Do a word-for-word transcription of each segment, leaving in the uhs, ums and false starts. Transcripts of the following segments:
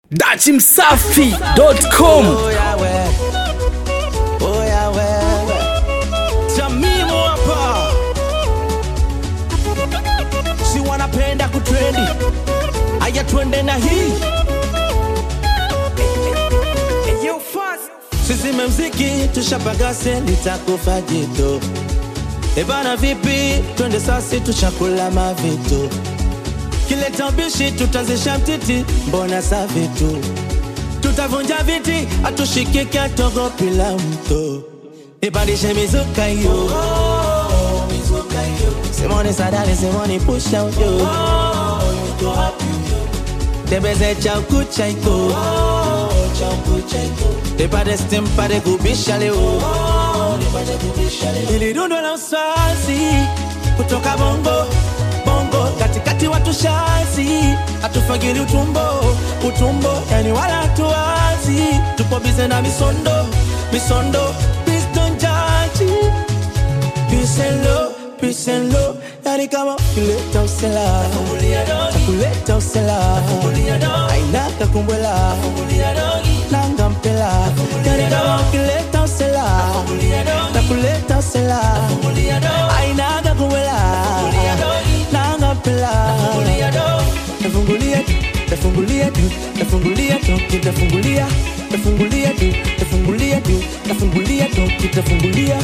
dachi msafi dot com. Oh yeah we, oh yeah we, Tamimu hapa. Si wanapenda kutrendi, aya twende na hii. Sisi mziki tushapagase nitakufa jito. Ebana vipi twende sasi tushakula mavitu. Kile tabishi tutazisha mtiti mbona safi tu. Tutavunja viti atushikike atogo pila mto. Ipandishe mizuka yo, mizuka yo. Simone sadali simone push out yo. Debeze chauku chaiko, chauku chaiko. Depade stim pade kubisha leo, depade kubisha leo. Ili rundo la uswazi kutoka bongo, bongo katikati watu shazi. Atufagili utumbo, utumbo yani wala tuwazi. Tupo bize na misondo, misondo. Please don't judge. Peace and love, peace and love. Yani kama kuleta usela, kuleta usela. Aina kakumbwela, nanga mpela. Yani kama kuleta usela, kuleta usela. Aina kakumbwela, nanga mpela. Nafungulia, nafungulia tu, nafungulia tu, kitafungulia. Nafungulia tu, nafungulia tu, nafungulia tu, kitafungulia.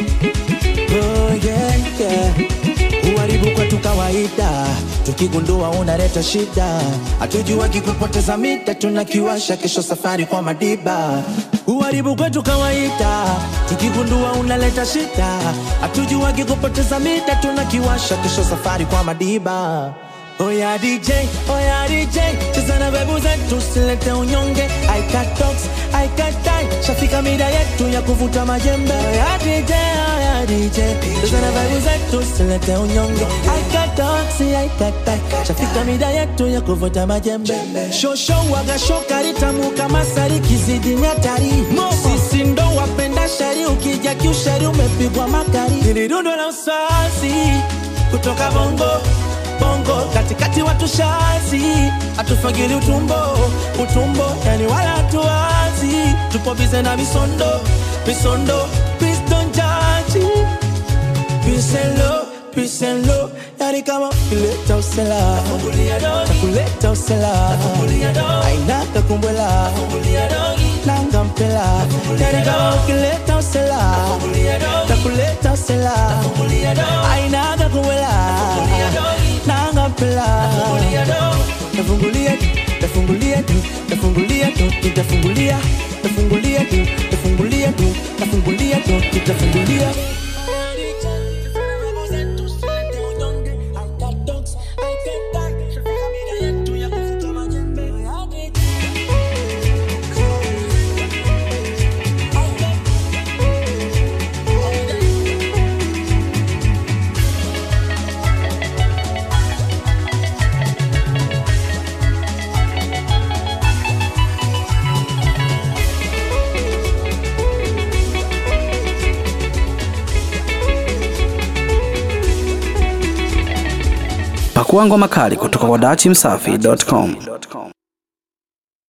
Oh yeah, yeah. Uharibu kwa tu kawaida, tukigundua unaleta shida. Hatujua kikupoteza mita, tunakiwasha kesho safari kwa madiba. Uharibu kwa tu kawaida, tukigundua unaleta shida. Hatujua kikupoteza mita, tunakiwasha kesho safari kwa madiba. Oh yeah D J, oh yeah D J, cheza na bebu zetu silete unyonge. I got dogs, I got die, shafika mida yetu ya kuvuta majembe. Oh yeah D J, oh yeah D J, cheza na bebu zetu silete unyonge. I got dogs, I got die, shafika mida yetu ya kuvuta majembe. Show show waga show karitamu kama sari kizidi nyatari. Sisi ndo wapenda shari, ukija kiushari umepigwa makari. Nilirundo la uswazi kutoka bongo, bongo katikati watu shazi. Atufagili utumbo, utumbo yani wala tuwazi. Tupo bize na misondo, misondo. Please don't judge. Peace and love, peace and love. Yani kama kuleta usela, kuleta usela. Aina kakumbwela, nanga mpela. Yani kama kuleta usela, kuleta usela. Aina kakumbwela, nanga mpela. Nafungulia, nafungulia tu, nafungulia tu, kitafungulia. Nafungulia tu, nafungulia tu, nafungulia tu, kitafungulia. Pakua ngoma kali kutoka kwa dachi msafi dot com.